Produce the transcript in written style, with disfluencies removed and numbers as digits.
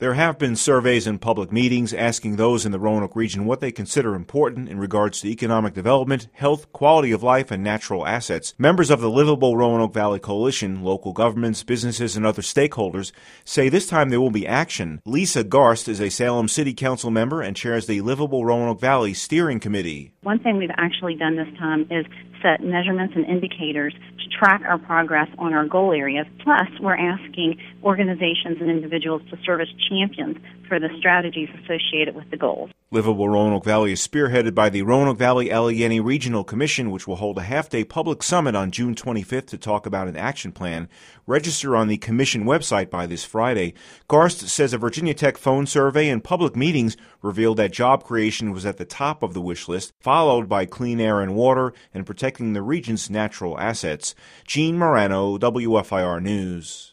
There have been surveys and public meetings asking those in the Roanoke region what they consider important in regards to economic development, health, quality of life, and natural assets. Members of the Livable Roanoke Valley Coalition, local governments, businesses, and other stakeholders say this time there will be action. Lisa Garst is a Salem City Council member and chairs the Livable Roanoke Valley Steering Committee. One thing we've actually done this time is set measurements and indicators to track our progress on our goal areas. Plus, we're asking organizations and individuals to serve as champions for the strategies associated with the goals. Livable Roanoke Valley is spearheaded by the Roanoke Valley Allegheny Regional Commission, which will hold a half-day public summit on June 25th to talk about an action plan. Register on the commission website by this Friday. Garst says a Virginia Tech phone survey and public meetings revealed that job creation was at the top of the wish list, followed by clean air and water and protecting the region's natural assets. Gene Morano, WFIR News.